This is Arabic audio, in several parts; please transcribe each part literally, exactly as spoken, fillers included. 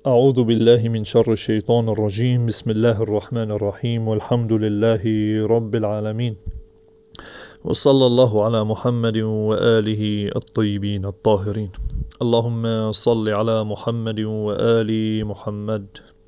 أعوذ بالله من شر الشيطان الرجيم. بسم الله الرحمن الرحيم، والحمد لله رب العالمين، وصلى الله على محمد وآله الطيبين الطاهرين. اللهم صل على محمد وآل محمد.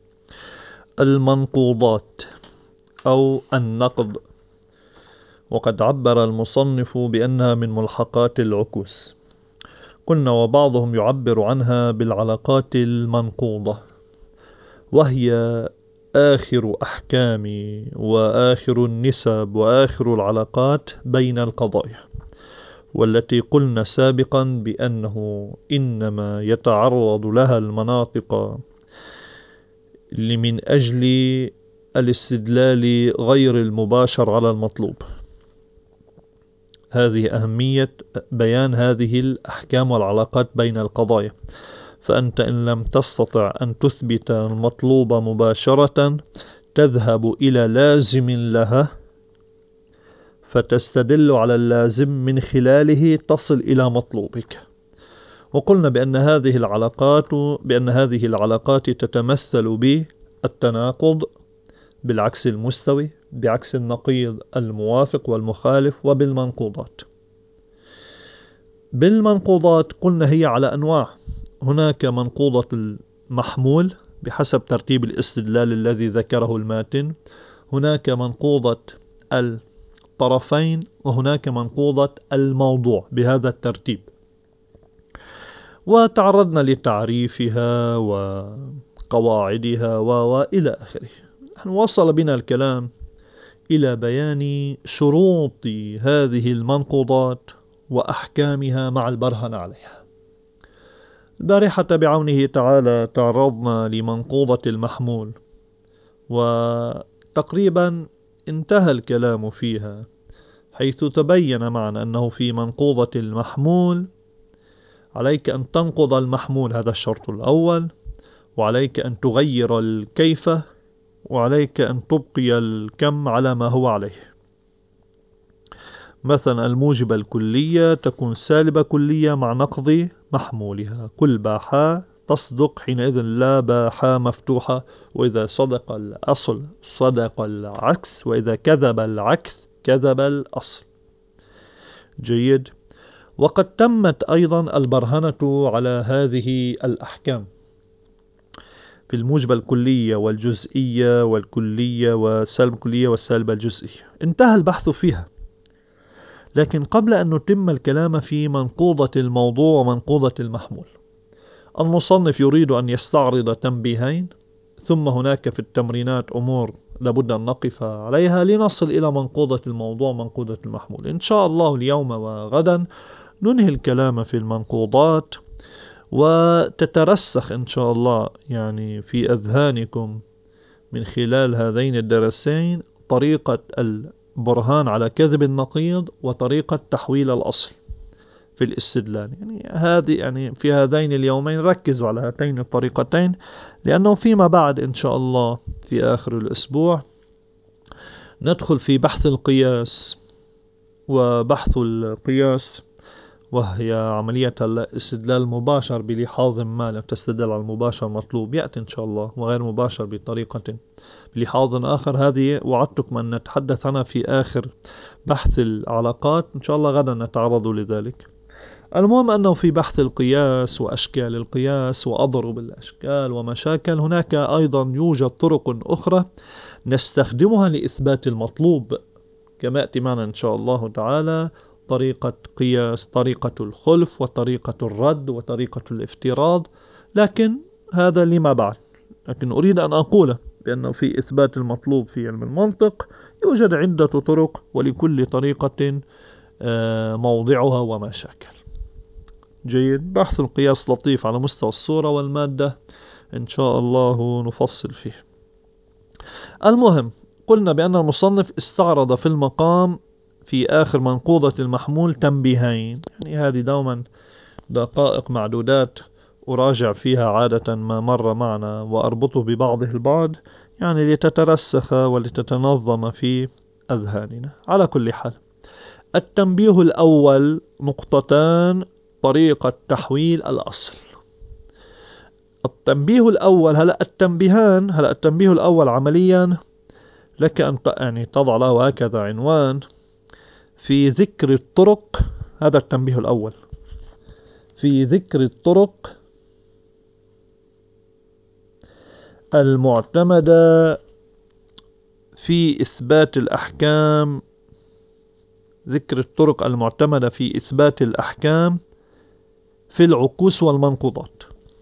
المنقوضات أو النقض، وقد عبر المصنف بأنها من ملحقات العكوس. قلنا وبعضهم يعبر عنها بالعلاقات المنقوضة، وهي آخر أحكام وآخر النسب وآخر العلاقات بين القضايا، والتي قلنا سابقا بأنه إنما يتعرض لها المناطق من أجل الاستدلال غير المباشر على المطلوب. هذه أهمية بيان هذه الأحكام والعلاقات بين القضايا. فأنت إن لم تستطع أن تثبت المطلوب مباشرة تذهب إلى لازم لها، فتستدل على اللازم من خلاله تصل إلى مطلوبك. وقلنا بأن هذه العلاقات بأن هذه العلاقات تتمثل بالتناقض بالعكس المستوي، بعكس النقيض الموافق والمخالف، وبالمنقوضات. بالمنقوضات قلنا هي على أنواع. هناك منقوضة المحمول بحسب ترتيب الاستدلال الذي ذكره الماتن، هناك منقوضة الطرفين، وهناك منقوضة الموضوع بهذا الترتيب. وتعرضنا لتعريفها وقواعدها وإلى آخره. وصل بنا الكلام إلى بيان شروط هذه المنقوضات وأحكامها مع البرهن عليها. البارحة بعونه تعالى تعرضنا لمنقوضة المحمول، وتقريبا انتهى الكلام فيها، حيث تبين معنا أنه في منقوضة المحمول عليك أن تنقض المحمول، هذا الشرط الأول، وعليك أن تغير الكيف، وعليك أن تبقي الكم على ما هو عليه. مثلا الموجبة الكلية تكون سالبة كلية مع نقض محمولها. كل باحا تصدق حينئذ لا باحا مفتوحة، وإذا صدق الأصل صدق العكس، وإذا كذب العكس كذب الأصل. جيد. وقد تمت أيضا البرهنة على هذه الأحكام في الموجبة الكلية والجزئية والكلية والسالبة الكلية والسالبة الجزئية، انتهى البحث فيها. لكن قبل أن نتم الكلام في منقوضة الموضوع ومنقوضة المحمول، المصنف يريد أن يستعرض تنبيهين، ثم هناك في التمرينات أمور لابد أن نقف عليها لنصل إلى منقوضة الموضوع ومنقوضة المحمول. إن شاء الله اليوم وغدا ننهي الكلام في المنقوضات، وتترسخ إن شاء الله يعني في أذهانكم من خلال هذين الدرسين طريقة البرهان على كذب النقيض وطريقة تحويل الأصل في الاستدلال. يعني هذه يعني في هذين اليومين ركزوا على هاتين الطريقتين، لأنه فيما بعد إن شاء الله في آخر الأسبوع ندخل في بحث القياس. وبحث القياس وهي عملية الاستدلال المباشر بلحاظ ما لم تستدل على المباشر مطلوب، يأتي إن شاء الله، وغير مباشر بطريقة بلحاظ آخر. هذه وعدتكم أن نتحدث عنها في آخر بحث العلاقات، إن شاء الله غدا نتعرض لذلك. المهم أنه في بحث القياس وأشكال القياس وأضرب الأشكال ومشاكل، هناك أيضا يوجد طرق أخرى نستخدمها لإثبات المطلوب، كما يأتي معنا إن شاء الله تعالى طريقة قياس، طريقة الخلف، وطريقة الرد، وطريقة الافتراض. لكن هذا لما بعد. لكن أريد أن أقول بأنه في إثبات المطلوب في علم المنطق يوجد عدة طرق، ولكل طريقة موضعها ومشاكل. جيد. بحث القياس لطيف على مستوى الصورة والمادة، إن شاء الله نفصل فيه. المهم قلنا بأن المصنف استعرض في المقام في آخر منقوضة المحمول تنبيهين، يعني هذه دوما دقائق معدودات أراجع فيها عادة ما مر معنا وأربطه ببعضه البعض، يعني لتترسخ ولتتنظم في أذهاننا. على كل حال، التنبيه الأول نقطتان: طريقة تحويل الأصل. التنبيه الأول، هلأ التنبيهان، هلأ التنبيه الأول عمليا لك أن يعني تضع له هكذا عنوان: في ذكر الطرق. هذا التنبيه الأول: في ذكر الطرق المعتمدة في إثبات الأحكام، ذكر الطرق المعتمدة في إثبات الأحكام في العكوس والمنقوضات.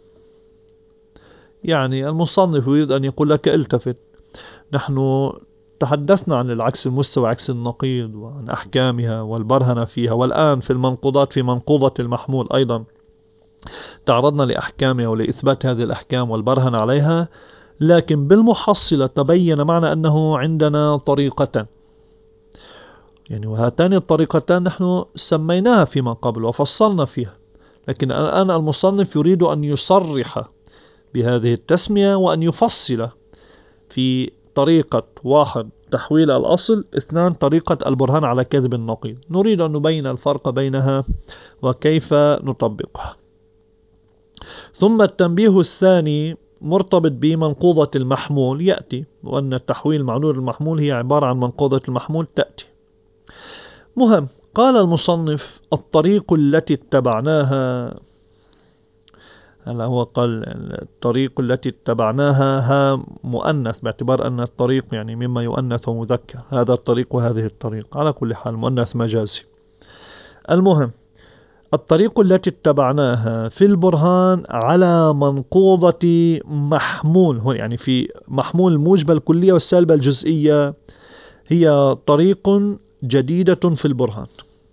يعني المصنف يريد أن يقول لك التفت، نحن تحدثنا عن العكس المستوى عكس النقيض وعن أحكامها والبرهنة فيها، والآن في المنقوضات في منقوضة المحمول أيضا تعرضنا لأحكامها ولإثبات هذه الأحكام والبرهنة عليها، لكن بالمحصلة تبين معنا أنه عندنا طريقتان، يعني وهاتان الطريقتان نحن سميناها فيما قبل وفصلنا فيها، لكن الآن المصنف يريد أن يصرح بهذه التسمية وأن يفصل في طريقة: واحد تحويل الأصل، اثنان طريقة البرهان على كذب النقيض. نريد أن نبين الفرق بينها وكيف نطبقها. ثم التنبيه الثاني مرتبط بمنقوضة المحمول يأتي، وأن التحويل معلول المحمول هي عبارة عن منقوضة المحمول تأتي. مهم. قال المصنف: الطريق التي اتبعناها، هلا هو قال الطريق التي اتبعناها ها مؤنث، باعتبار أن الطريق يعني مما يؤنث ومذكر، هذا الطريق وهذه الطريق، على كل حال مؤنث مجازي. المهم: الطريق التي اتبعناها في البرهان على منقوضة محمول، هو يعني في محمول الموجبة الكلية والسالبة الجزئية، هي طريق جديدة في البرهان.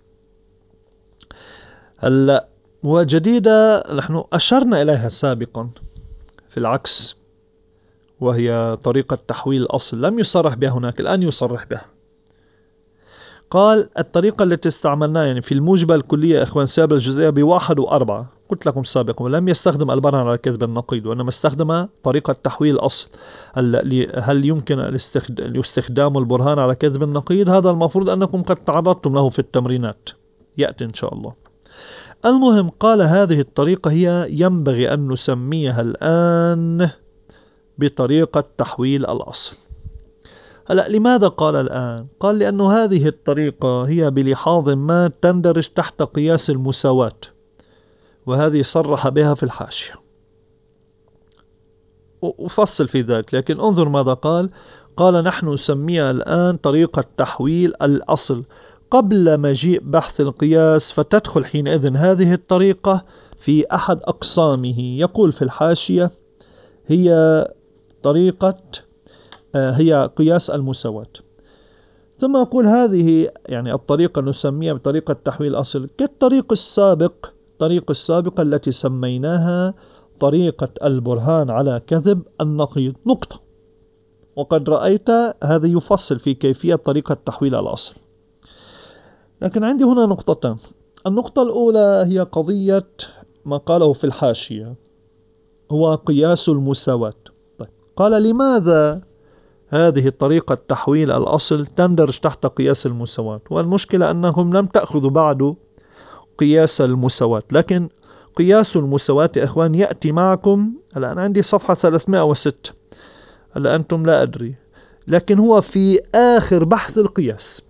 هلا وجديدة نحن أشرنا إليها سابقا في العكس، وهي طريقة تحويل الأصل، لم يصرح بها هناك، الآن يصرح بها. قال: الطريقة التي استعملناها يعني في الموجبة الكلية إخوان السالبة الجزئية بواحد وأربعة، قلت لكم سابقا، ولم يستخدم البرهان على كذب النقيض، وإنما استخدم طريقة تحويل الأصل. هل يمكن الاستخدام البرهان على كذب النقيض؟ هذا المفروض أنكم قد تعرضتم له في التمرينات، يأتي إن شاء الله. المهم: قال: هذه الطريقة هي ينبغي أن نسميها الآن بطريقة تحويل الأصل. هلأ لماذا قال الآن؟ قال: لأن هذه الطريقة هي بلحاظ ما تندرج تحت قياس المساواة، وهذه صرح بها في الحاشية، وفصل في ذلك، لكن انظر ماذا قال. قال: نحن نسميها الآن طريقة تحويل الأصل قبل مجيء بحث القياس، فتدخل حينئذ هذه الطريقة في أحد أقسامه. يقول في الحاشية: هي طريقة هي قياس المساواة. ثم أقول: هذه يعني الطريقة نسميها بطريقة تحويل الأصل كالطريق السابق، طريق السابقة التي سميناها طريقة البرهان على كذب النقيض، نقطة. وقد رأيت هذا يفصل في كيفية طريقة تحويل الأصل. لكن عندي هنا نقطتان. النقطة الأولى هي قضية ما قاله في الحاشية، هو قياس المساواة. طيب. قال: لماذا هذه طريقة تحويل الأصل تندرج تحت قياس المساواة؟ والمشكلة أنهم لم تأخذوا بعد قياس المساواة، لكن قياس المساواة يا إخوان يأتي معكم. الآن عندي صفحة ثلاثمائة وستة، هلا أنتم لا أدري، لكن هو في آخر بحث القياس،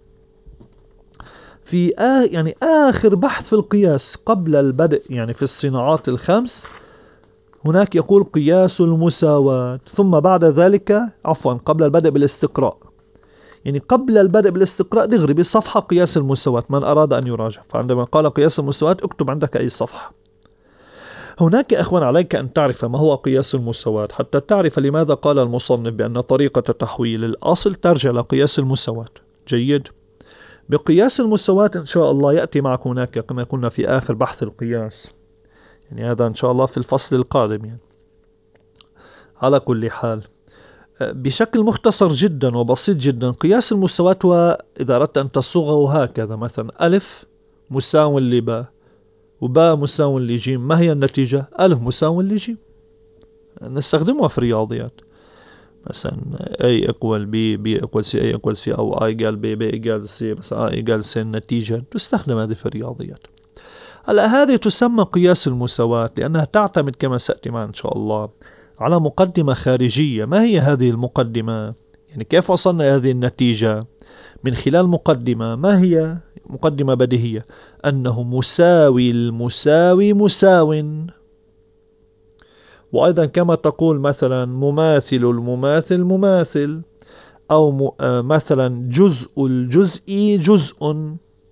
في آه يعني آخر بحث في القياس قبل البدء، يعني في الصناعات الخمس هناك يقول قياس المساواة، ثم بعد ذلك عفوا قبل البدء بالاستقراء، يعني قبل البدء بالاستقراء دغري بصفحة قياس المساواة، من أراد أن يراجع. فعندما قال قياس المساواة اكتب عندك أي صفحة. هناك أخوان عليك أن تعرف ما هو قياس المساواة حتى تعرف لماذا قال المصنف بأن طريقة تحويل الأصل ترجع لقياس المساواة. جيد. بقياس المساواة إن شاء الله يأتي معك هناك كما قلنا في آخر بحث القياس، يعني هذا إن شاء الله في الفصل القادم. يعني على كل حال بشكل مختصر جدا وبسيط جدا، قياس المساواة هو إذا أردت أن تصوغه هكذا، مثلا ألف مساو لباء وباء مساو لجيم، ما هي النتيجة؟ ألف مساو لجيم. نستخدمها في الرياضيات، مثلا A equal B B equal C A equal C أو I equal B B equal C، مثلا I equal C، النتيجة تستخدم هذه في الرياضيات. هلا هذه تسمى قياس المساواة لأنها تعتمد كما سأتي معنا إن شاء الله على مقدمة خارجية. ما هي هذه المقدمة؟ يعني كيف وصلنا إلى هذه النتيجة؟ من خلال مقدمة. ما هي؟ مقدمة بديهية أنه مساوي المساوي مساو. وأيضا كما تقول مثلا مماثل المماثل مماثل، أو م... آه مثلا جزء الجزء جزء،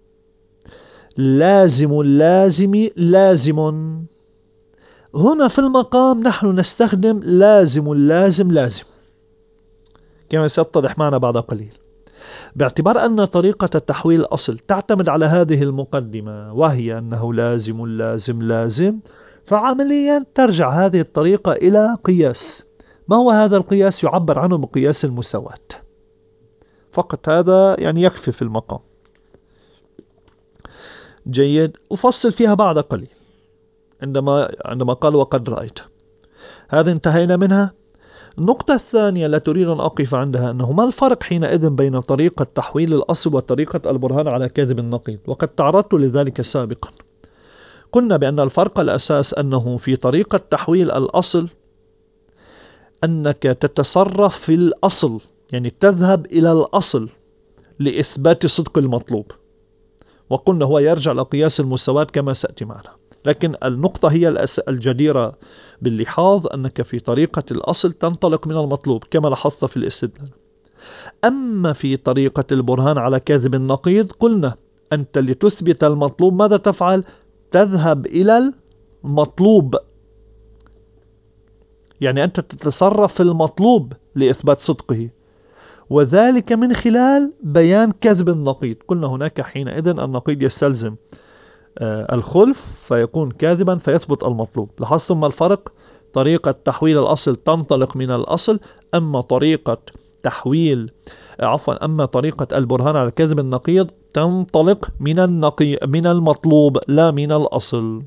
لازم اللازم لازم. هنا في المقام نحن نستخدم لازم اللازم لازم كما سيتضح معنا بعد قليل، باعتبار أن طريقة تحويل الأصل تعتمد على هذه المقدمة وهي أنه لازم اللازم لازم، فعمليا ترجع هذه الطريقة إلى قياس. ما هو هذا القياس؟ يعبر عنه بقياس المساواة فقط. هذا يعني يكفي في المقام. جيد. أفصل فيها بعد قليل عندما عندما قال وقد رأيت. هذا انتهينا منها. النقطة الثانية التي أريد أن أقف عندها أنه ما الفرق حينئذ بين طريقة تحويل الأصل وطريقة البرهان على كذب النقيض، وقد تعرضت لذلك سابقا. قلنا بأن الفرق الأساس أنه في طريقة تحويل الأصل أنك تتصرف في الأصل، يعني تذهب إلى الأصل لإثبات صدق المطلوب، وقلنا هو يرجع لقياس المساواة كما سأتي معنا. لكن النقطة هي الجديرة باللحاظ أنك في طريقة الأصل تنطلق من المطلوب كما لاحظت في الاستدلال. أما في طريقة البرهان على كذب النقيض قلنا أنت لتثبت المطلوب ماذا تفعل؟ تذهب إلى المطلوب، يعني أنت تتصرف في المطلوب لإثبات صدقه، وذلك من خلال بيان كذب النقيض. قلنا هناك حينئذ النقيض يستلزم الخلف فيكون كاذبا فيثبت المطلوب. لاحظتم ما الفرق؟ طريقة تحويل الأصل تنطلق من الأصل، أما طريقة تحويل عفوا أما طريقة البرهان على كذب النقيض تنطلق من النقي من المطلوب لا من الأصل.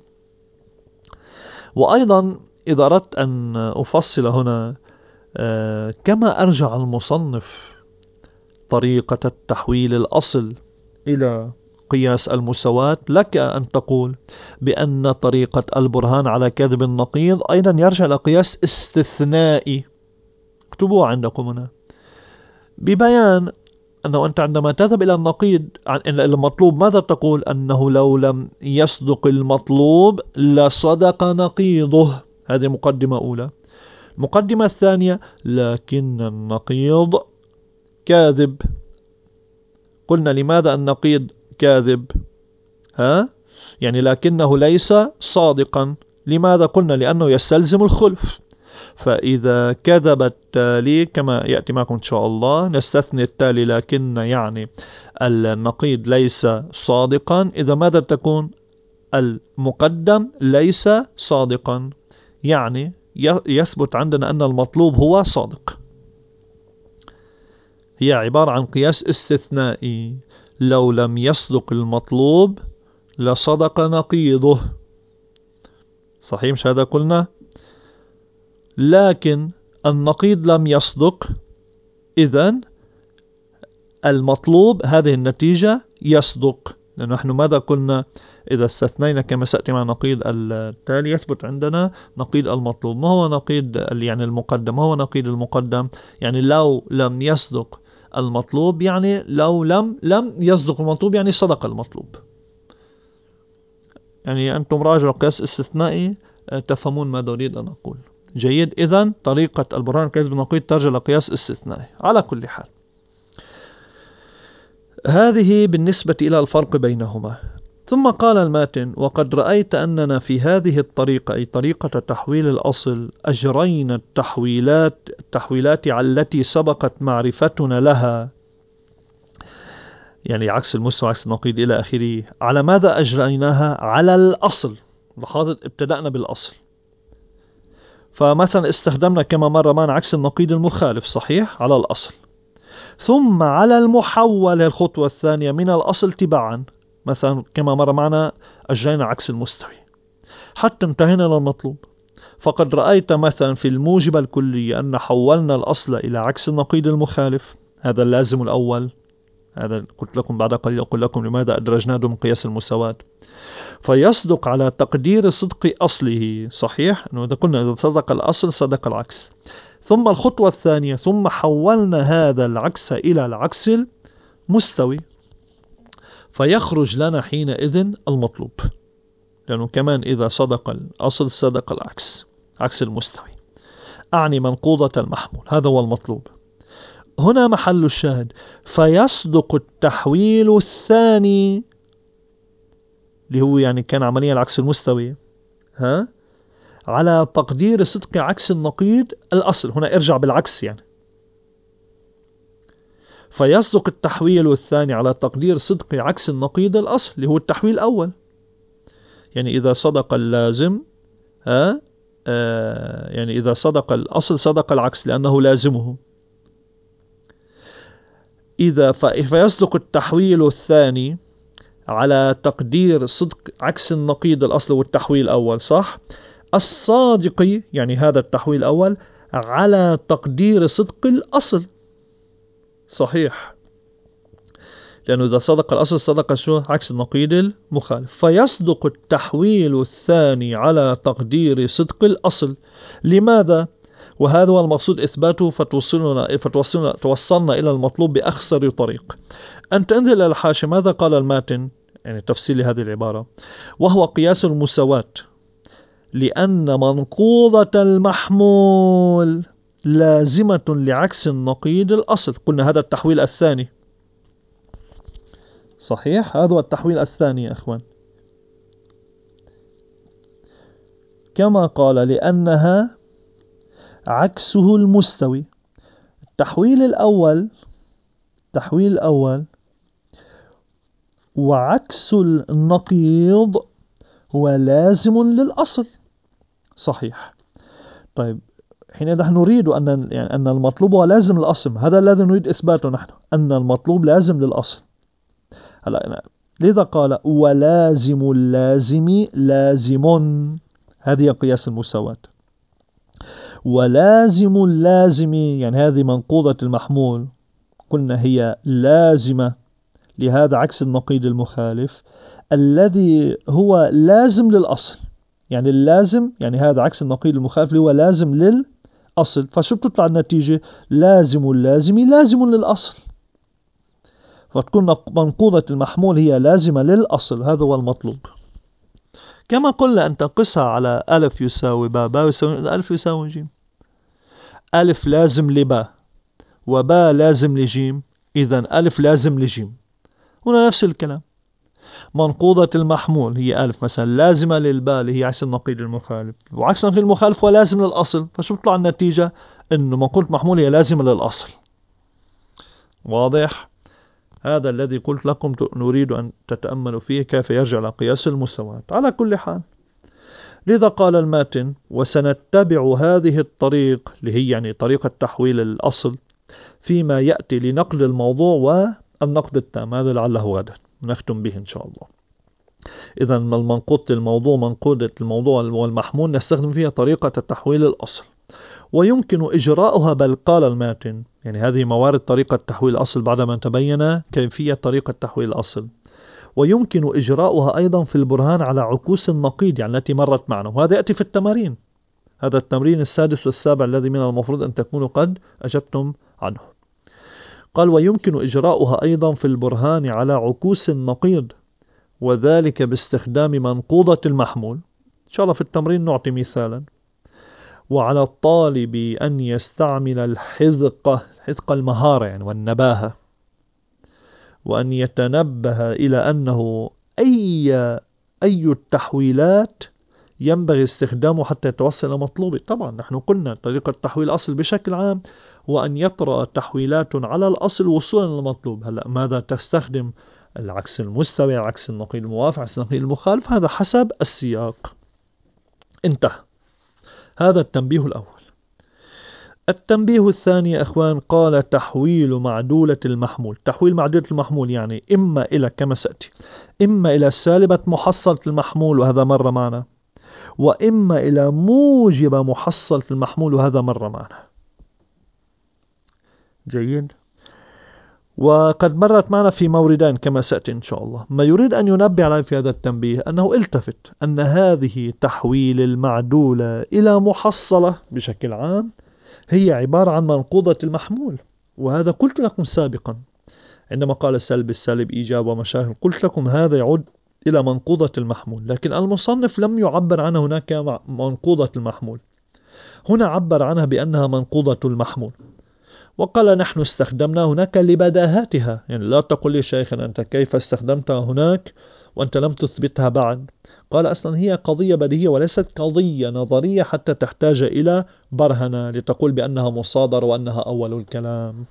وأيضا إذا أردت أن أفصل هنا كما أرجع المصنف طريقة التحويل الأصل إلى قياس المساواة، لك أن تقول بأن طريقة البرهان على كذب النقيض أيضا يرجع إلى قياس استثنائي. اكتبوه عندكم هنا ببيان أنه أنت عندما تذهب إلى النقيض إلى المطلوب ماذا تقول؟ أنه لو لم يصدق المطلوب لصدق نقيضه. هذه مقدمة أولى. المقدمة الثانية لكن النقيض كاذب. قلنا لماذا النقيض كاذب؟ ها؟ يعني لكنه ليس صادقا. لماذا؟ قلنا لأنه يستلزم الخلف، فإذا كذب التالي كما يأتي معكم إن شاء الله نستثني التالي لكن يعني النقيض ليس صادقا، إذا ماذا تكون؟ المقدم ليس صادقا، يعني يثبت عندنا أن المطلوب هو صادق. هي عبارة عن قياس استثنائي. لو لم يصدق المطلوب لصدق نقيضه. صحيح مش هذا قلنا؟ لكن النقيض لم يصدق، إذن المطلوب هذه النتيجة يصدق. لأن نحن ماذا قلنا؟ إذا استثنينا كما سأتي مع نقيض التالي يثبت عندنا نقيض المطلوب. ما هو نقيض يعني المقدم؟ ما هو نقيض المقدم؟ يعني لو لم يصدق المطلوب يعني لو لم لم يصدق المطلوب يعني صدق المطلوب. يعني أنتم راجعوا قياس استثنائي تفهمون ماذا أريد أن أقول. جيد. إذن طريقة البرهان كذب النقيض ترجع لقياس استثنائي. على كل حال هذه بالنسبة إلى الفرق بينهما. ثم قال الماتن وقد رأيت أننا في هذه الطريقة أي طريقة تحويل الأصل أجرينا التحويلات التحويلات التي سبقت معرفتنا لها، يعني عكس المستوى عكس النقيض إلى آخره. على ماذا أجريناها؟ على الأصل. لاحظت ابتدأنا بالأصل، فمثلا استخدمنا كما مر معنا عكس النقيض المخالف صحيح على الأصل، ثم على المحول الخطوة الثانية من الأصل تباعا مثلا كما مر معنا أجرينا عكس المستوي حتى انتهينا للمطلوب. فقد رأيت مثلا في الموجب الكلي أن حولنا الأصل إلى عكس النقيض المخالف، هذا اللازم الأول هذا قلت لكم بعد قليل أقول لكم لماذا أدرجناه ضمن قياس المساواة. فيصدق على تقدير صدق أصله، صحيح أنه إذا قلنا إذا صدق الأصل صدق العكس. ثم الخطوة الثانية، ثم حولنا هذا العكس إلى العكس المستوي، فيخرج لنا حينئذ المطلوب، لأنه كمان إذا صدق الأصل صدق العكس، عكس المستوي، أعني منقوضة المحمول، هذا هو المطلوب. هنا محل الشاهد، فيصدق التحويل الثاني اللي هو يعني كان عمليا العكس المستوي ها على تقدير صدق عكس النقيض الأصل. هنا ارجع بالعكس يعني، فيصدق التحويل الثاني على تقدير صدق عكس النقيض الأصل اللي هو التحويل الأول. يعني إذا صدق اللازم ها آه يعني إذا صدق الأصل صدق العكس لأنه لازمه. إذا فيصدق التحويل الثاني على تقدير صدق عكس النقيض الأصل والتحويل الأول، صح؟ الصادق يعني هذا التحويل الأول على تقدير صدق الأصل، صحيح، لأنه إذا صدق الأصل صدق شو عكس النقيض المخالف. فيصدق التحويل الثاني على تقدير صدق الأصل. لماذا؟ وهذا هو المقصود إثباته، فتوصلنا فتوصلنا توصلنا إلى المطلوب بأخسر طريق. أنت انزل إلى الحاشية، ماذا قال الماتن يعني تفسير لهذه العبارة؟ وهو قياس المساواة لأن منقوضة المحمول لازمة لعكس النقيض الأصل. قلنا هذا التحويل الثاني، صحيح، هذا هو التحويل الثاني يا أخوان. كما قال لأنها عكسه المستوي. التحويل الأول التحويل الأول وعكس النقيض هو لازم للأصل، صحيح. طيب حين نحن نريد أن يعني أن المطلوب هو لازم للأصل، هذا الذي نريد إثباته نحن، أن المطلوب لازم للأصل. هلا لذا قال ولازم اللازم لازم، هذه قياس المساواة. ولازم اللازم يعني هذه منقوضة المحمول، قلنا هي لازمة لهذا عكس النقيض المخالف الذي هو لازم للأصل. يعني اللازم يعني هذا عكس النقيض المخالف اللي هو لازم للأصل. فشو بتطلع النتيجة؟ لازم اللازم لازم للأصل، فتكون منقوضة المحمول هي لازمة للأصل. هذا هو المطلوب. كما قلنا أن تقصها على ألف يساوي باء، باء يساوي ألف يساوي جيم، ألف لازم لباء وباء لازم لجيم، إذن ألف لازم لجيم. هنا نفس الكلام، منقوضة المحمول هي ألف مثلا لازمة للباء اللي هي عكس النقيض المخالف، وعكس النقيض المخالف هو لازم للأصل. فشو بتطلع النتيجة؟ إنه منقوضة محمول هي لازمة للأصل. واضح؟ هذا الذي قلت لكم نريد أن تتأملوا فيه كيف يرجع لقياس المساواة. على كل حال، لذا قال الماتن وسنتبع هذه الطريق اللي هي يعني طريقة تحويل الأصل فيما يأتي لنقد الموضوع والنقد التام. هذا لعله غدا نختم به إن شاء الله. إذا منقوضة الموضوع منقوضة الموضوع والمحمول نستخدم فيها طريقة تحويل الأصل، ويمكن إجراؤها، بل قال الماتن يعني هذه موارد طريقة تحويل الأصل بعدما تبين كيفية طريقة تحويل الأصل، ويمكن إجراؤها أيضا في البرهان على عكوس النقيض يعني التي مرت معنا، وهذا يأتي في التمارين. هذا التمرين السادس والسابع الذي من المفروض أن تكونوا قد أجبتم عنه. قال ويمكن إجراؤها أيضا في البرهان على عكوس النقيض، وذلك باستخدام منقوضة المحمول. إن شاء الله في التمرين نعطي مثالا. وعلى الطالب أن يستعمل الحذقة، حذق المهارة يعني والنباهة، وأن يتنبه إلى أنه أي أي التحويلات ينبغي استخدامه حتى يتوصل إلى مطلوبه. طبعا نحن قلنا طريقة تحويل الأصل بشكل عام وأن يطرأ تحويلات على الأصل وصولا للمطلوب. هلا ماذا تستخدم؟ العكس المستوي، عكس النقيض الموافق، عكس النقيض المخالف، هذا حسب السياق. انتهى. هذا التنبيه الأول. التنبيه الثاني يا أخوان قال تحويل معدولة المحمول. تحويل معدولة المحمول يعني إما إلى كما سأتي، إما إلى سالبة محصلة المحمول وهذا مر معنا، وإما إلى موجب محصلة المحمول وهذا مر معنا. جيد. وقد مرت معنا في موردين كما سأتي إن شاء الله. ما يريد أن ينبه عليه في هذا التنبيه أنه التفت أن هذه تحويل المعدولة إلى محصلة بشكل عام هي عبارة عن منقوضة المحمول، وهذا قلت لكم سابقا عندما قال السلب السالب إيجاب ومشاكل، قلت لكم هذا يعود إلى منقوضة المحمول، لكن المصنف لم يعبر عنها هناك منقوضة المحمول، هنا عبر عنها بأنها منقوضة المحمول، وقال نحن استخدمنا هناك لبداهتها. يعني لا تقل لي شيخنا أنت كيف استخدمتها هناك وأنت لم تثبتها بعد. قال أصلا هي قضية بديهية وليست قضية نظرية حتى تحتاج إلى برهنة لتقول بأنها مصادرة وأنها أول الكلام.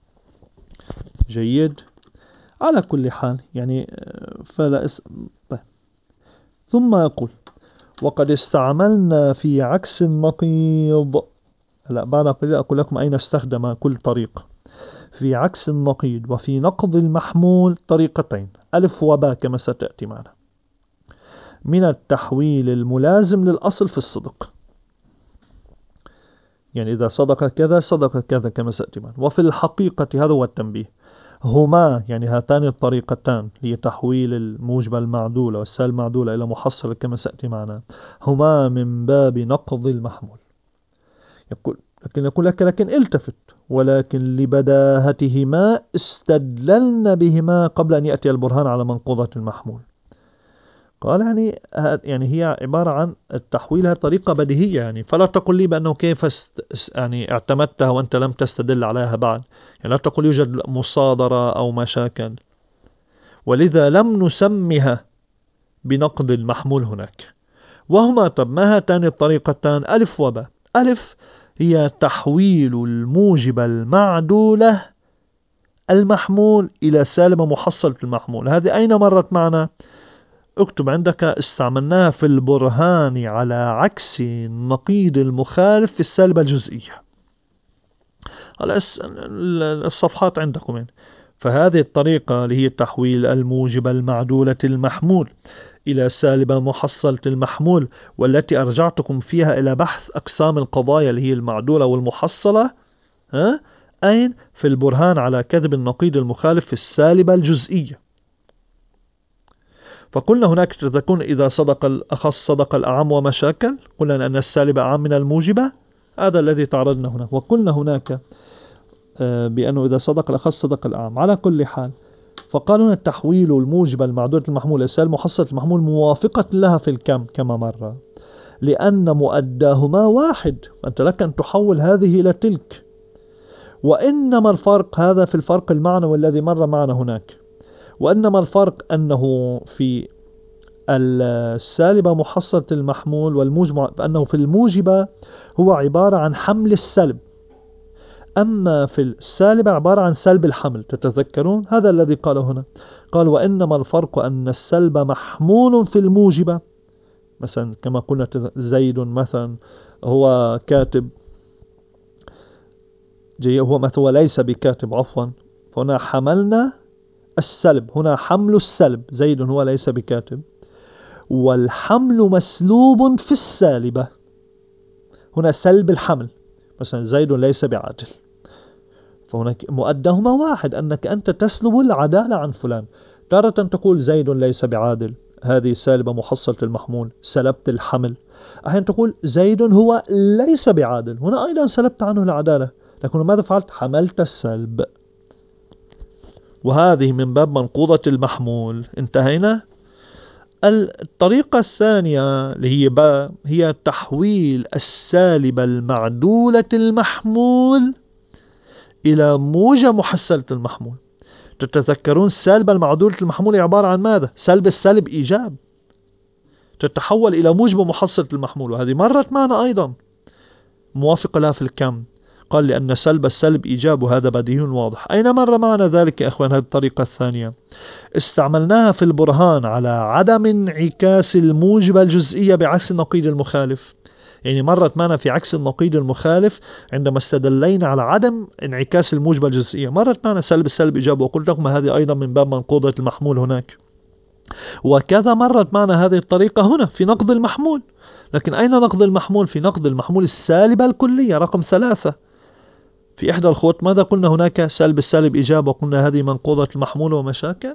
جيد. على كل حال يعني فلا اس... طيب. ثم يقول وقد استعملنا في عكس النقيض. لا بعد أقول لكم أين استخدم كل طريقة. في عكس النقيض وفي نقض المحمول طريقتين، ألف وباء كما ستأتي معنا، من التحويل الملازم للأصل في الصدق، يعني إذا صدق كذا صدق كذا كما سأتي معنا. وفي الحقيقة هذا هو التنبيه، هما يعني هاتان الطريقتان لتحويل الموجبة المعدولة والسالب المعدولة إلى محصلة كما سأتي معنا هما من باب نقض المحمول. يقول لكن يقول لك لكن التفت ولكن لبداهتهما استدللنا بهما قبل أن يأتي البرهان على منقوضة المحمول. قال يعني يعني هي عبارة عن التحويلها طريقة بديهية، يعني فلا تقل لي بأنه كيف يعني اعتمدتها وأنت لم تستدل عليها بعد، يعني لا تقل يوجد مصادرة أو مشاكل، ولذا لم نسمها بنقد المحمول هناك. وهما طب ما هاتان الطريقتان ألف وباء. ألف هي تحويل الموجبة المعدولة المحمول إلى سالب محصلة المحمول. هذه أين مرت معنا؟ اكتب عندك استعملناها في البرهان على عكس النقيض المخالف في السالبة الجزئية. الصفحات عندكم يعني. فهذه الطريقة اللي هي تحويل الموجبة المعدولة المحمول إلى سالبة محصلة المحمول، والتي أرجعتكم فيها إلى بحث أقسام القضايا اللي هي المعدولة والمحصلة، ها؟ أين؟ في البرهان على كذب النقيض المخالف في السالبة الجزئية. فقلنا هناك تكون إذا صدق الأخص صدق الأعم ومشاكل، قلنا أن السالب أعم من الموجبة، هذا الذي تعرضنا هنا. وقلنا هناك بأنه إذا صدق الأخص صدق الأعم. على كل حال فقالوا هنا التحويل الموجبة المعدولة المحمول السالب محصلة المحمول موافقة لها في الكم كما مرة، لأن مؤداهما واحد، فأنت لك أن تحول هذه إلى تلك. وإنما الفرق هذا في الفرق المعنوي الذي مر معنا هناك، وإنما الفرق أنه في السالبة محصلة المحمول والموجبة أنه في الموجبة هو عبارة عن حمل السلب، أما في السالبة عبارة عن سلب الحمل. تتذكرون هذا الذي قال هنا، قال وإنما الفرق أن السلب محمول في الموجبة، مثلا كما قلنا زيد مثلا هو كاتب، جي هو مثلا ليس بكاتب عفوا، فهنا حملنا السلب، هنا حمل السلب، زيد هو ليس بكاتب، والحمل مسلوب في السالبة، هنا سلب الحمل، مثلا زيد ليس بعادل، فهناك مؤدهما واحد، أنك أنت تسلب العدالة عن فلان. تارة تقول زيد ليس بعادل، هذه سالبة محصلة المحمول، سلبت الحمل. أحيانا تقول زيد هو ليس بعادل، هنا أيضا سلبت عنه العدالة، لكن ماذا فعلت؟ حملت السلب، وهذه من باب منقوضة المحمول. انتهينا. الطريقة الثانية اللي هي با هي تحويل السالبة المعدولة المحمول إلى موجة محصلة المحمول. تتذكرون السالبة المعدولة المحمول عبارة عن ماذا؟ سلب السالب إيجاب، تتحول إلى موجبة محصلة المحمول، وهذه مرت معنا أيضا موافقة لها في الكم. قال لأن سلب السلب إيجاب، وهذا بديهي واضح. أين مر معنا ذلك يا إخوان؟ هذه الطريقة الثانية استعملناها في البرهان على عدم انعكاس الموجبة الجزئية بعكس النقيض المخالف. يعني مرت معنا في عكس النقيض المخالف عندما استدلينا على عدم انعكاس الموجبة الجزئية، مرت معنا سلب السلب إيجاب، وقلت لكم هذه أيضا من باب منقوضة المحمول هناك. وكذا مرت معنا هذه الطريقة هنا في نقض المحمول. لكن أين نقض المحمول؟ في نقض المحمول السالبة الكلية رقم ثلاثة، في إحدى الخطوات ماذا قلنا؟ هناك سلب السالب إيجاب، وقلنا هذه منقوضة المحمول ومشاكل.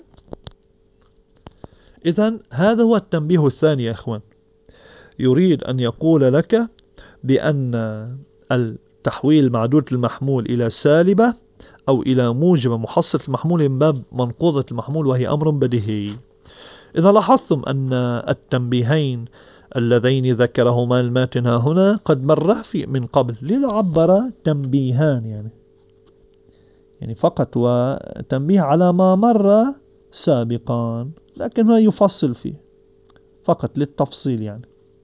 إذن هذا هو التنبيه الثاني يا إخوان، يريد أن يقول لك بأن التحويل معدودة المحمول إلى سالبة أو إلى موجبة محصلة المحمول من باب منقوضة المحمول، وهي أمر بديهي. إذا لاحظتم أن التنبيهين اللذين ذكرهما الماتن هنا قد مر في من قبل، لذا عبر تنبيهان يعني يعني فقط وتنبيه على ما مر سابقا، لكن هو يفصل فيه فقط للتفصيل يعني.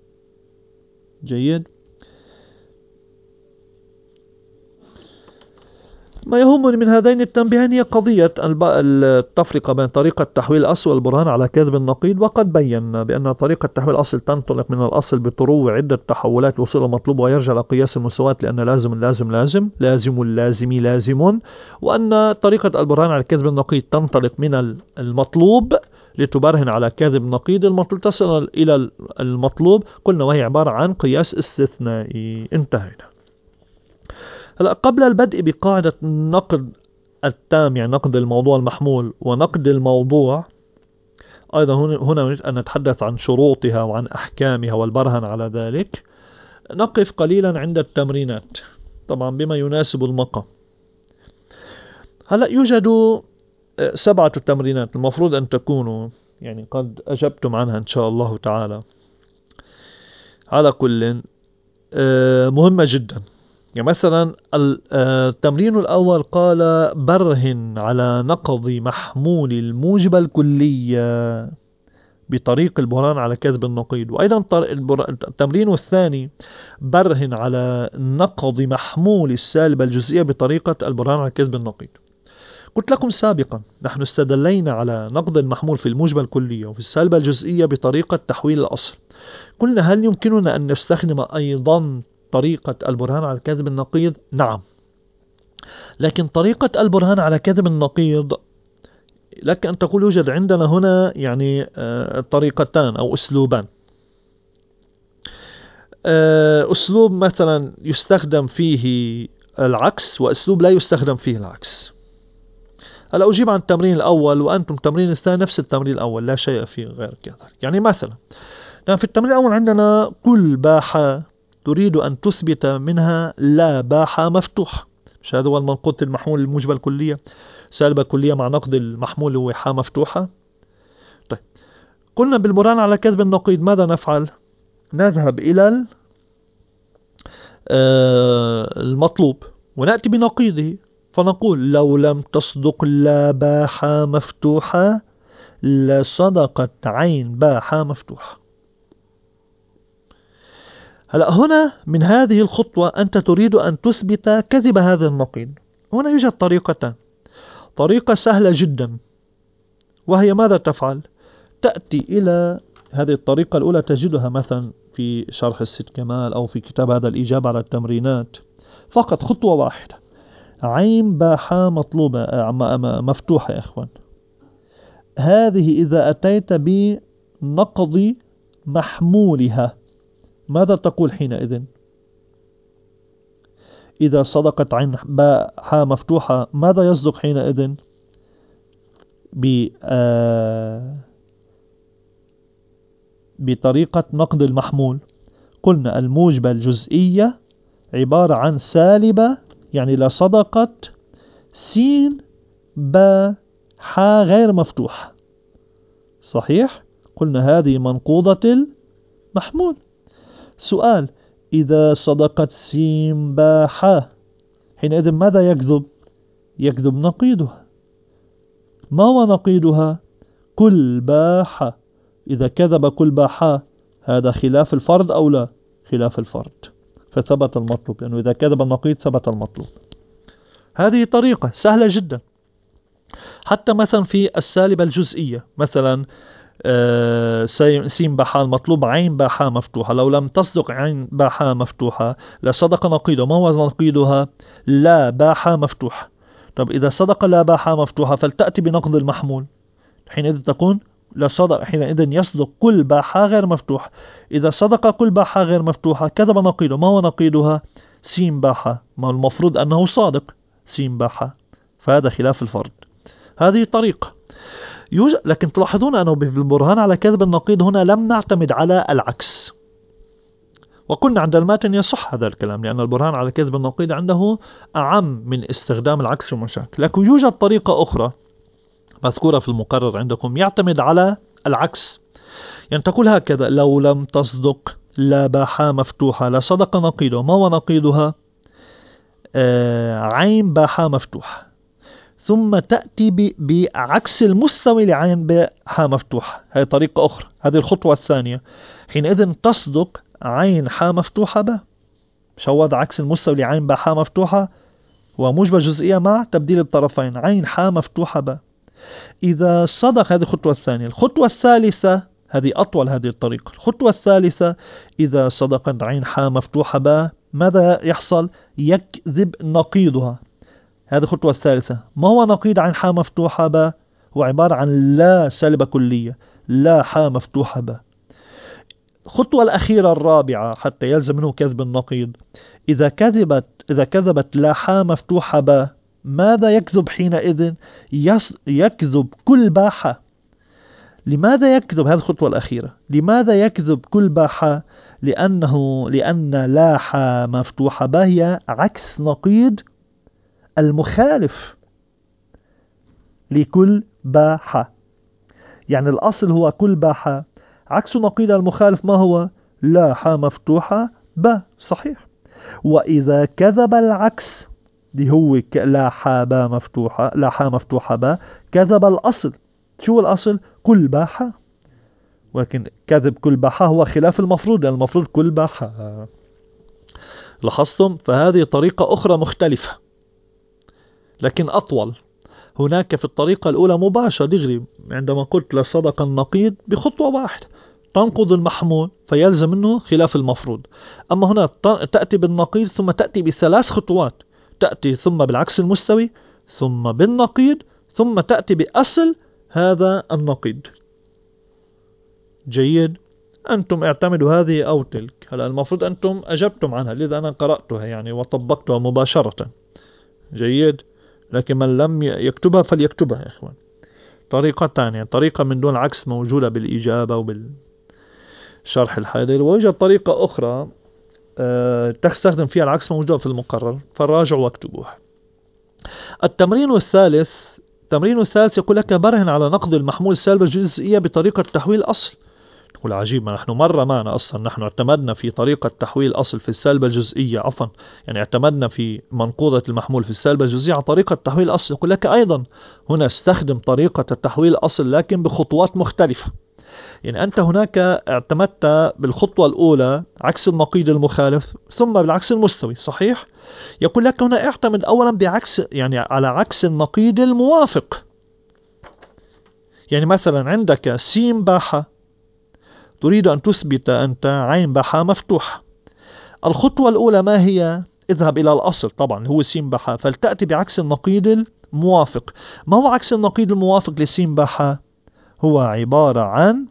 جيد. ما يهمني من هذين التنبيهين هي قضية التفرقة بين طريقة تحويل الأصل والبرهان على كذب النقيض. وقد بينا بأن طريقة تحويل الأصل تنطلق من الأصل بطرو عدة تحولات وصول المطلوب، ويرجع لقياس المساواة لأن لازم لازم لازم لازم اللازم لازم. وأن طريقة البرهان على كذب النقيض تنطلق من المطلوب لتبرهن على كذب النقيض المطلوب، تصل إلى المطلوب قلنا وهي عبارة عن قياس استثنائي. انتهينا. هلا قبل البدء بقاعدة النقد التام، يعني نقد الموضوع المحمول ونقد الموضوع، أيضا هنا نريد أن نتحدث عن شروطها وعن أحكامها والبرهن على ذلك. نقف قليلا عند التمرينات طبعا بما يناسب المقام. هلا يوجد سبعة تمرينات المفروض أن تكونوا يعني قد أجبتم عنها إن شاء الله تعالى. على كل مهمة جدا. يعني مثلا التمرين الأول قال برهن على نقض محمول الموجبة الكلية بطريق البرهان على كذب النقيض. وأيضا التمرين الثاني برهن على نقض محمول السالبة الجزئية بطريقة البرهان على كذب النقيض. قلت لكم سابقا نحن استدلينا على نقض المحمول في الموجبة الكلية وفي السالبة الجزئية بطريقة تحويل الأصل. قلنا هل يمكننا أن نستخدم أيضا طريقة البرهان على كذب النقيض؟ نعم، لكن طريقة البرهان على كذب النقيض لك أن تقول يوجد عندنا هنا يعني طريقتان أو أسلوبان. أسلوب مثلا يستخدم فيه العكس وأسلوب لا يستخدم فيه العكس. هلا أجيب عن التمرين الأول وأنتم التمرين الثاني نفس التمرين الأول لا شيء فيه غير كذا. يعني مثلا في التمرين الأول عندنا كل باحة تريد أن تثبت منها لا باحة مفتوحة، مش هذا هو المنقوض المحمول الموجبة الكلية؟ سالبة كلية مع نقض المحمول هو حاء مفتوحة. طيب قلنا بالبرهان على كذب النقيض ماذا نفعل؟ نذهب إلى المطلوب ونأتي بنقيضه فنقول لو لم تصدق لا باحة مفتوحة لصدقت عين باحة مفتوحة. هلا هنا من هذه الخطوة أنت تريد أن تثبت كذب هذا النقيض. هنا يوجد طريقتان. طريقة سهلة جدا وهي ماذا تفعل؟ تأتي إلى هذه الطريقة الأولى تجدها مثلا في شرح السيد كمال أو في كتاب هذا الإجابة على التمرينات. فقط خطوة واحدة، عين باحة مطلوبة مفتوحة يا إخوان. هذه إذا أتيت بنقض محمولها ماذا تقول حينئذ؟ إذا صدقت عين باحة مفتوحة ماذا يصدق حينئذ؟ ب آه بطريقة نقض المحمول. قلنا الموجبة الجزئية عبارة عن سالبة، يعني لا صدقت سين با حا غير مفتوح. صحيح؟ قلنا هذه منقوضة المحمول. سؤال: إذا صدقت سين با حا حينئذ ماذا يكذب؟ يكذب نقيضها. ما هو نقيضها؟ كل با حا. إذا كذب كل با حا هذا خلاف الفرض أو لا؟ خلاف الفرض، فثبت المطلوب، لأنه يعني إذا كذب النقيض ثبت المطلوب. هذه طريقة سهلة جدا. حتى مثلا في السالبة الجزئية مثلا سين باحا المطلوب عين باحا مفتوحة، لو لم تصدق عين باحا مفتوحة لصدق نقيضها. ما هو نقيضها؟ لا باحا مفتوحة. طب إذا صدق لا باحا مفتوحة فلتأتي بنقض المحمول، حينئذ تكون لا صدق، حينئذ يصدق كل باحا غير مفتوح. إذا صدق كل باحا غير مفتوحة كذب نقيضه. ما هو نقيضها؟ سين باحة، ما المفروض أنه صادق سين باحة، فهذا خلاف الفرد. هذه طريقة يوجد، لكن تلاحظون أنه بالبرهان على كذب النقيض هنا لم نعتمد على العكس، وكنا عند الماتن يصح هذا الكلام، لأن البرهان على كذب النقيض عنده أعم من استخدام العكس ومشاكل. لكن يوجد طريقة أخرى مذكورة في المقرر عندكم يعتمد على العكس، يعني تقول هكذا: لو لم تصدق لا باحة مفتوحة لصدق نقيضه. ما هو نقيضها؟ آه عين باحة مفتوحة، ثم تأتي بعكس المستوي لعين باحة مفتوحة. هذه طريقة أخرى، هذه الخطوة الثانية. حينئذ تصدق عين حا مفتوحة با، مش هو عكس المستوي لعين باحة مفتوحة وموجبة جزئية مع تبديل الطرفين، عين حا مفتوحة با. إذا صدق، هذه الخطوة الثانية. الخطوة الثالثة هذه أطول، هذه الطريقة. الخطوة الثالثة: إذا صدقت عين حا مفتوحة با، ماذا يحصل؟ يكذب نقيضها. هذه الخطوة الثالثة. ما هو نقيض عين حا مفتوحة با؟ هو عبارة عن لا سالبة كلية، لا حا مفتوحة با. الخطوة الأخيرة الرابعة حتى يلزم منه كذب النقيض: إذا كذبت إذا كذبت لا حا مفتوحة با، ماذا يكذب حينئذ؟ يكذب كل باحة. لماذا يكذب؟ هذه الخطوة الأخيرة. لماذا يكذب كل باحة؟ لأنه لأن لا حا مفتوحة با هي عكس نقيض المخالف لكل باحة. يعني الأصل هو كل باحة، عكس نقيض المخالف ما هو؟ لا حا مفتوحة با، صحيح. وإذا كذب العكس دي هو لا حا با مفتوحة لا حا مفتوحة با، كذب الأصل. شو الأصل؟ كل باحة. ولكن كذب كل باحة هو خلاف المفروض، يعني المفروض كل باحة. لاحظتم؟ فهذه طريقة أخرى مختلفة لكن أطول. هناك في الطريقة الأولى مباشرة دغري، عندما قلت لصدق النقيض بخطوة واحدة تنقض المحمول فيلزم منه خلاف المفروض. أما هنا تأتي بالنقيض ثم تأتي بثلاث خطوات، تأتي ثم بالعكس المستوي ثم بالنقيض ثم تأتي بأصل هذا النقيض. جيد، أنتم اعتمدوا هذه أو تلك. هلا المفروض أنتم أجبتم عنها، لذا أنا قرأتها يعني وطبقتها مباشرة. جيد، لكن من لم يكتبها فليكتبها يا إخوان. طريقة ثانية، طريقة من دون عكس موجودة بالإجابة وبالشرح الحاضر. ويوجد طريقة أخرى أه تستخدم فيها العكس موجودة في المقرر، فراجعوا واكتبوها. التمرين الثالث التمرين الثالث يقول لك: برهن على نقض المحمول سالبة جزئية بطريقة تحويل أصل. تقول عجيب، ما نحن مرة معنا أصلا نحن اعتمدنا في طريقة تحويل أصل في السالبة الجزئية، عفوا يعني اعتمدنا في منقوضة المحمول في السالبة الجزئية على طريقة تحويل أصل. يقول لك أيضا هنا استخدم طريقة التحويل أصل لكن بخطوات مختلفة. يعني أنت هناك اعتمدت بالخطوة الأولى عكس النقيض المخالف ثم بالعكس المستوي، صحيح؟ يقول لك هنا اعتمد أولا بعكس يعني على عكس النقيض الموافق. يعني مثلا عندك سين باحة، تريد أن تثبت أنت عين باحة مفتوحة. الخطوة الأولى ما هي؟ اذهب إلى الأصل، طبعا هو سين باحة، فلتأتي بعكس النقيض الموافق. ما هو عكس النقيض الموافق لسين باحة؟ هو عبارة عن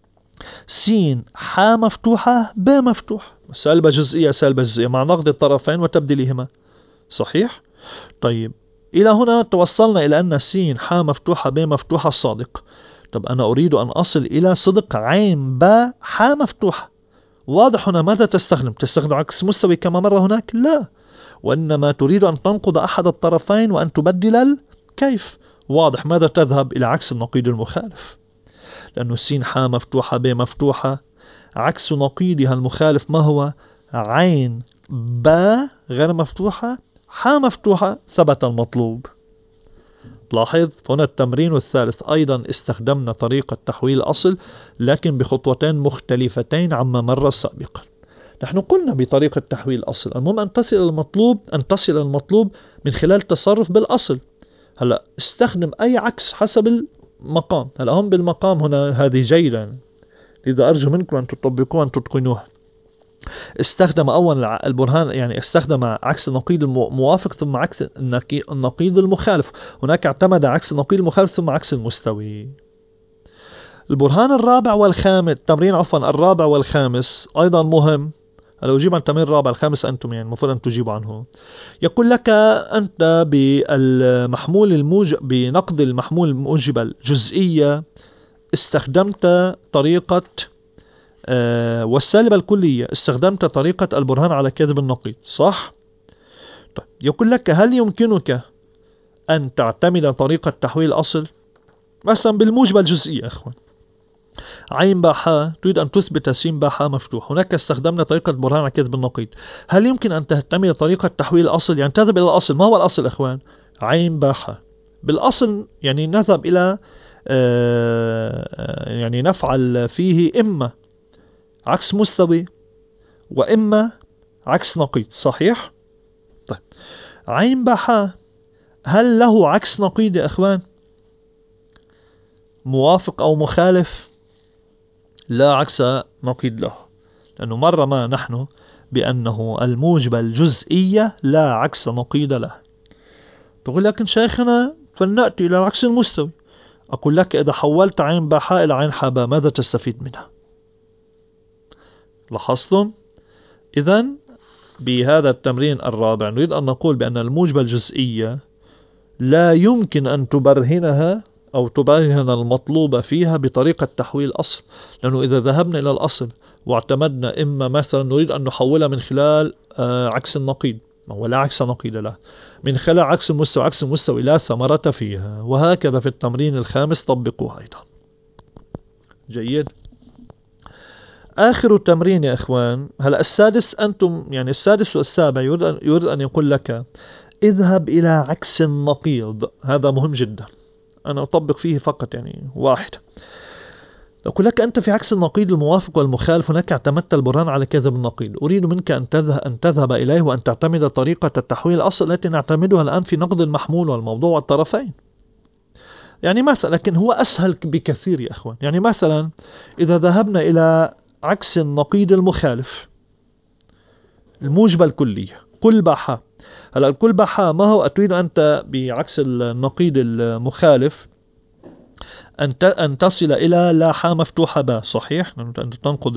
سين حا مفتوحة با مفتوح، سالبة جزئية سالبة جزئية مع نقض الطرفين وتبديلهما، صحيح؟ طيب إلى هنا توصلنا إلى أن سين حا مفتوحة با مفتوحة صادق. طب أنا أريد أن أصل إلى صدق عين با حا مفتوحة. واضح هنا ماذا تستخدم؟ تستخدم عكس مستوي كما مر هناك؟ لا، وإنما تريد أن تنقض أحد الطرفين وأن تبدل الكيف. واضح ماذا تذهب؟ إلى عكس النقيض المخالف، لأنه سين حا مفتوحة با مفتوحة، عكس نقيضها المخالف ما هو؟ عين با غير مفتوحة حا مفتوحة، ثبت المطلوب. لاحظ هنا التمرين الثالث أيضا استخدمنا طريقة تحويل أصل لكن بخطوتين مختلفتين عما مر سابقا. نحن قلنا بطريقة تحويل أصل المهم أن تصل المطلوب أن تصل المطلوب من خلال تصرف بالأصل. هلا استخدم أي عكس حسب المقام. هلا هم بالمقام هنا هذه جيدة، لذا أرجو منكم أن تطبقوها أن تتقنوها. استخدم أولا البرهان يعني استخدم عكس النقيض الموافق ثم عكس النقيض المخالف. هناك اعتمد عكس النقيض المخالف ثم عكس المستوي. البرهان الرابع والخامس التمرين عفوا الرابع والخامس أيضا مهم، هلا أجيب عن التمرين الرابع الخامس أنتم يعني المفروض أن تجيبوا عنه. يقول لك أنت بالمحمول الموجب بنقد المحمول الموجب الجزئية استخدمت طريقة آه والسالبة الكلية استخدمت طريقة البرهان على كذب النقيض، صح؟ طيب يقول لك هل يمكنك أن تعتمد طريقة تحويل الأصل؟ مثلا بالموجبة الجزئية أخوان، عين باحة تريد أن تثبت س باحة مفتوح، هناك استخدمنا طريقة برهان على كذب النقيض. هل يمكن أن تعتمد طريقة تحويل الأصل؟ يعني تذهب إلى الأصل. ما هو الأصل أخوان؟ عين باحة. بالأصل يعني نذهب إلى آه يعني نفعل فيه إما عكس مستوي وإما عكس نقيض، صحيح؟ طيب عين باحة هل له عكس نقيض يا أخوان؟ موافق أو مخالف؟ لا عكس نقيض له، لأنه مرة ما نحن بأنه الموجبة الجزئية لا عكس نقيض له. تقول لكن شيخنا فلنأتي إلى العكس المستوي. أقول لك إذا حولت عين باحة إلى عين حابة ماذا تستفيد منها؟ لاحظتم؟ إذن بهذا التمرين الرابع نريد أن نقول بأن الموجبة الجزئية لا يمكن أن تبرهنها أو تبرهن المطلوب فيها بطريقة تحويل الأصل، لأنه إذا ذهبنا إلى الأصل واعتمدنا إما مثلا نريد أن نحولها من خلال آه عكس النقيض، ولا عكس نقيض له، من خلال عكس المستوى عكس المستوى لا ثمرة فيها. وهكذا في التمرين الخامس طبقوها أيضا. جيد. آخر التمرين يا إخوان، هلا السادس أنتم يعني السادس والسابع يريد أن, يريد أن يقول لك اذهب إلى عكس النقيض. هذا مهم جدا، أنا أطبق فيه فقط يعني واحد. أقول لك أنت في عكس النقيض الموافق والمخالف هناك اعتمدت البرهان على كذب النقيض، أريد منك أن تذهب, أن تذهب إليه وأن تعتمد طريقة التحويل الأصل التي نعتمدها الآن في نقد المحمول والموضوع والطرفين. يعني مثلا لكن هو أسهل بكثير يا أخوان. يعني مثلا إذا ذهبنا إلى عكس النقيض المخالف الموجبة الكلية كل باحة. هلا الكل باحة ما هو؟ تريد أنت بعكس النقيض المخالف أن أن تصل إلى لا حا مفتوحة با، صحيح؟ أن تنقض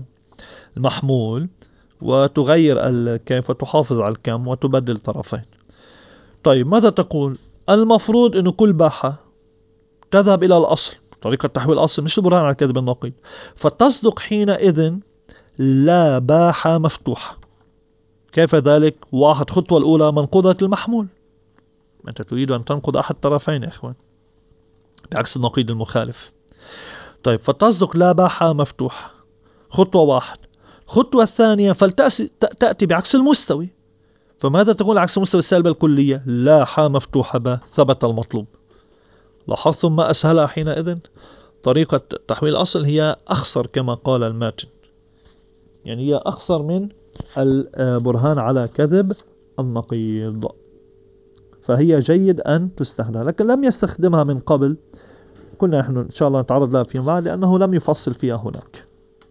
المحمول وتغير الكيف وتحافظ على الكم وتبدل طرفين. طيب ماذا تقول؟ المفروض أن كل باحة تذهب إلى الأصل، طريقة تحويل الأصل مش البرهان على كذب النقيض، فتصدق حينئذ لا باحة مفتوحة. كيف ذلك؟ واحد خطوة الأولى منقوضة المحمول، أنت تريد أن تنقض أحد الطرفين يا إخوان بعكس النقيض المخالف. طيب فتصدق لا باحة مفتوحة، خطوة واحد. خطوة الثانية فلتأتي بعكس المستوي، فماذا تقول عكس المستوي السالبة الكلية؟ لا حا مفتوحة با، ثبت المطلوب. لاحظتم ما أسهلها حينئذ؟ طريقة تحويل الأصل هي أخسر كما قال الماتن، يعني هي أخسر من البرهان على كذب النقيض، فهي جيد أن تستخدم، لكن لم يستخدمها من قبل، كنا نحن إن شاء الله نتعرض لها فيما بعد لأنه لم يفصل فيها هناك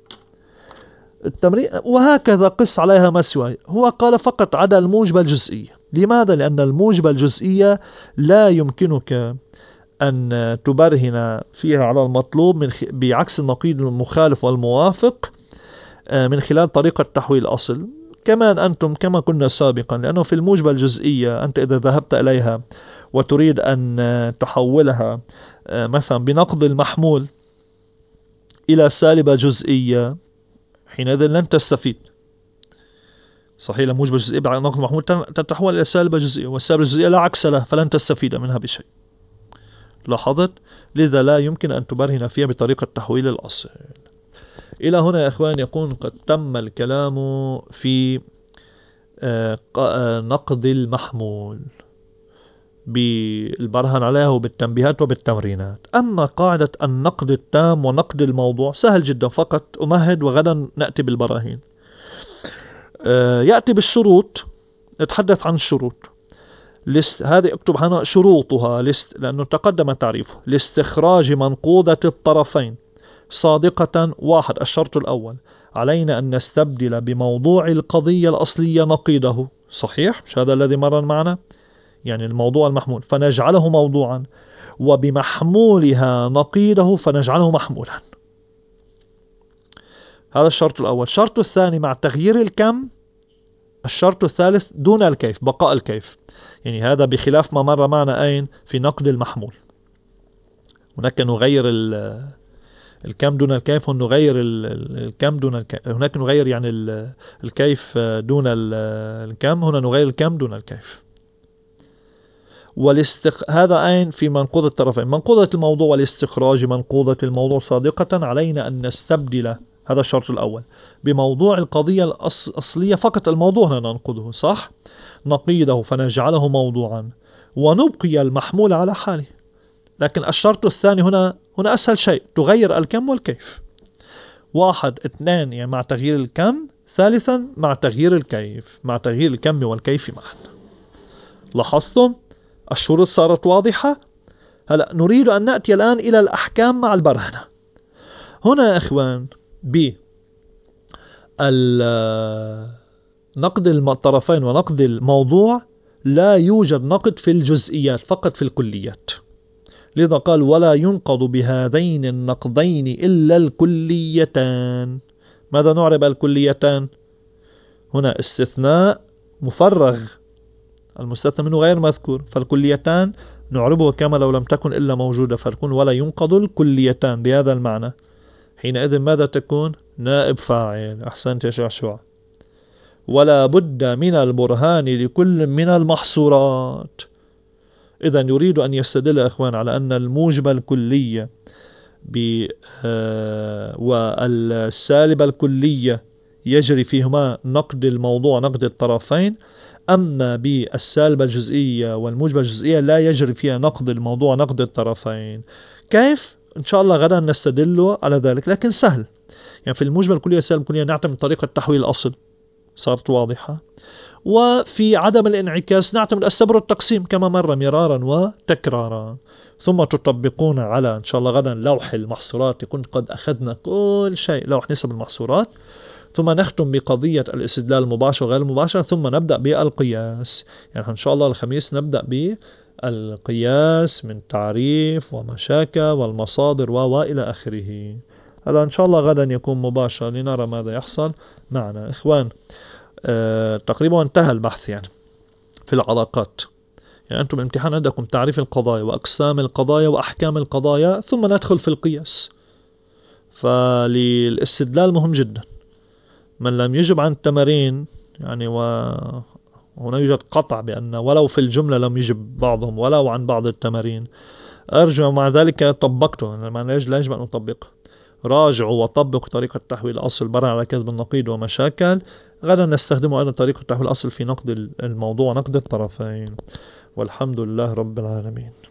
التمرين. وهكذا قس عليها مسوى، هو قال فقط عدا الموجبة الجزئية. لماذا؟ لأن الموجبة الجزئية لا يمكنك أن تبرهن فيها على المطلوب من خ... بعكس النقيض المخالف والموافق من خلال طريقة تحويل الأصل. كمان أنتم كما كنا سابقا، لأنه في الموجبة الجزئية أنت إذا ذهبت إليها وتريد أن تحولها مثلا بنقض المحمول إلى سالبة جزئية حينئذ لن تستفيد، صحيح؟ الموجبة الجزئية بعد نقض المحمول تتحول إلى سالبة جزئية، والسالبة الجزئية لا عكس لها، فلن تستفيد منها بشيء. لاحظت؟ لذا لا يمكن أن تبرهن فيها بطريقة تحويل الأصل. إلى هنا يا إخوان يكون قد تم الكلام في نقد المحمول بالبرهن عليه وبالتنبيهات وبالتمرينات. أما قاعدة النقد التام ونقد الموضوع سهل جدا، فقط أمهد وغدا نأتي بالبراهين. يأتي بالشروط، نتحدث عن الشروط. لست هذه اكتب هنا شروطها لست، لأنه تقدم تعريفه. لاستخراج منقوضة الطرفين صادقة، واحد الشرط الأول علينا أن نستبدل بموضوع القضية الأصلية نقيضه، صحيح؟ مش هذا الذي مر معنا؟ يعني الموضوع المحمول فنجعله موضوعا، وبمحمولها نقيضه فنجعله محمولا. هذا الشرط الأول. الشرط الثاني مع تغيير الكم. الشرط الثالث دون الكيف، بقاء الكيف. يعني هذا بخلاف ما مر معنا أين في نقد المحمول. هناك نغير الكم دون الكيف، هنا نغير الكم دون الكيف. هناك نغير يعني الكيف دون الكم، هنا نغير الكم دون الكيف. والاستق... هذا أين في منقوضة الطرفين. منقوضة الموضوع والاستخراج. منقوضة الموضوع صادقة علينا أن نستبدل هذا الشرط الأول بموضوع القضية الأصلية فقط. الموضوع هنا ننقضه صح، نقيده فنجعله موضوعا ونبقي المحمول على حاله. لكن الشرط الثاني هنا هنا أسهل شيء، تغير الكم والكيف. واحد اثنين يعني مع تغيير الكم، ثالثا مع تغيير الكيف، مع تغيير الكم والكيف معا. لاحظتم الشروط صارت واضحة. هلأ نريد أن نأتي الآن إلى الأحكام مع البرهنة. هنا يا إخوان ب نقد الطرفين ونقد الموضوع لا يوجد نقد في الجزئيات، فقط في الكليات. لذا قال ولا ينقض بهذين النقضين إلا الكليتان. ماذا نعرب الكليتان؟ هنا استثناء مفرغ، المستثنى منه غير مذكور، فالكليتان نعربه كما لو لم تكن إلا موجودة، فالكون ولا ينقض الكليتان بهذا المعنى. حينئذ ماذا تكون؟ نائب فاعل. أحسنت يا شعشوع. ولا بد من البرهان لكل من المحصورات. إذا يريد أن يستدل أخوان على أن الموجب الكلية ب والسالب الكلية يجري فيهما نقد الموضوع نقد الطرفين، أما بالسالبة الجزئية والموجبة الجزئية لا يجري فيها نقد الموضوع نقد الطرفين. كيف؟ إن شاء الله غدا نستدل على ذلك، لكن سهل. يعني في الموجبة الكلية والسالبة الكلية نعتمد طريقة تحويل الأصل، صارت واضحة. وفي عدم الانعكاس نعتمد السبر والتقسيم كما مر مرارا وتكرارا. ثم تطبقون على إن شاء الله غدا لوح المحصورات، يكون قد أخذنا كل شيء، لوح نسب المحصورات. ثم نختم بقضية الاستدلال المباشر وغير المباشر، ثم نبدأ بالقياس. يعني إن شاء الله الخميس نبدأ بالقياس من تعريف ومشاكل والمصادر وإلى آخره. هذا إن شاء الله غدا يكون مباشر لنرى ماذا يحصل معنا. إخوان أه تقريبا انتهى البحث يعني في العلاقات. يعني أنتم الامتحان عندكم تعريف القضايا وأقسام القضايا وأحكام القضايا، ثم ندخل في القياس. فالاستدلال مهم جدا. من لم يجب عن التمارين يعني، وهنا يوجد قطع بأن ولو في الجملة لم يجب بعضهم ولو عن بعض التمارين، أرجو مع ذلك طبقته. لا يجب أن أطبقه. راجعوا وطبقوا طريقة تحويل الأصل برهن على كذب النقيض ومشاكل. غدا نستخدم أيضا طريقة تحويل الأصل في نقد الموضوع ونقد الطرفين. والحمد لله رب العالمين.